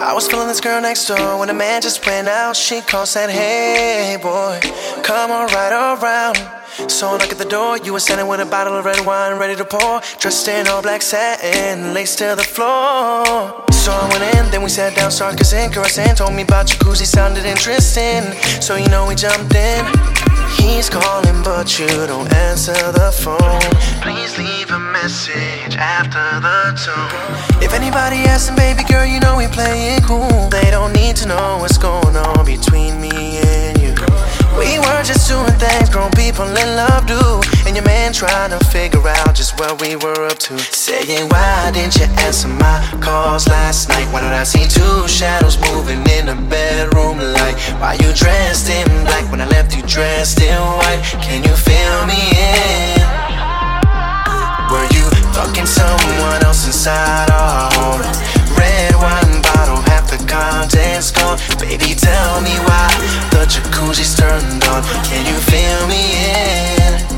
I was feeling this girl next door when the man just went out. She called, said, hey boy, come on right around. So I knock at the door, you were standing with a bottle of red wine ready to pour, dressed in all black satin, lace to the floor. So I went in, then we sat down, started kissing, caressing, told me about jacuzzi, sounded interesting. So you know we jumped in. He's calling but you don't answer the phone. Please leave a message after the tone. If anybody asking, baby girl, you know we play it cool. They don't need to know what's going on between me and you. We were just doing things grown people in love do, and your man trying to figure out just what we were up to. Saying, why didn't you answer my calls last night? Why did I see two shadows moving in the bedroom light? Why you dressed in black when I left you dressed in white? Can you fill me in? Were you fucking someone else inside our home? Red wine bottle, half the contents gone. Baby, tell me why the jacuzzi's turned on. Can you fill me in?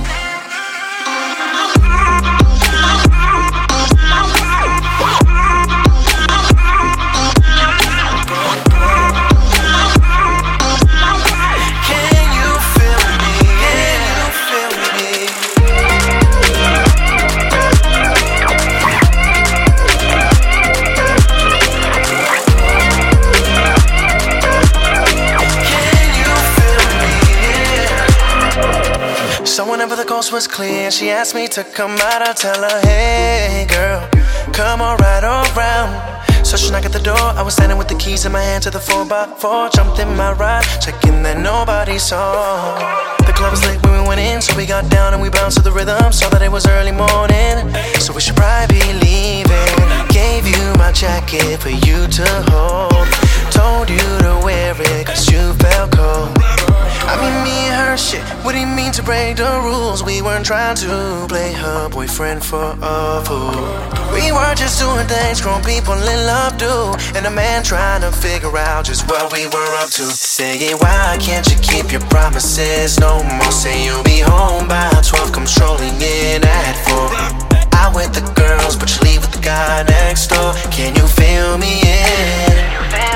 So whenever the coast was clear, she asked me to come out. I tell her, hey girl, come on right around. So she knocked at the door, I was standing with the keys in my hand to the 4x4. Jumped in my ride, checking that nobody saw. The club was late when we went in, so we got down and we bounced to the rhythm. Saw that it was early morning, so we should probably be leaving. Gave you my jacket for you to hold, told you to wear it cause you felt cold. I mean, me and her shit, what do you mean to break the rules? We weren't trying to play her boyfriend for a fool. We were just doing things grown people in love do, and a man trying to figure out just what we were up to. Saying, why can't you keep your promises no more? Say you'll be home by 12, come strolling in at 4. Out with the girls, but you leave with the guy next door. Can you feel me in?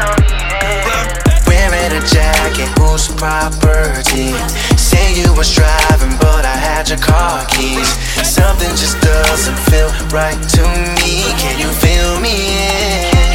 Wearing a jacket, whose property? Say you was driving, but I had your car keys. Something just doesn't feel right to me. Can you feel me in?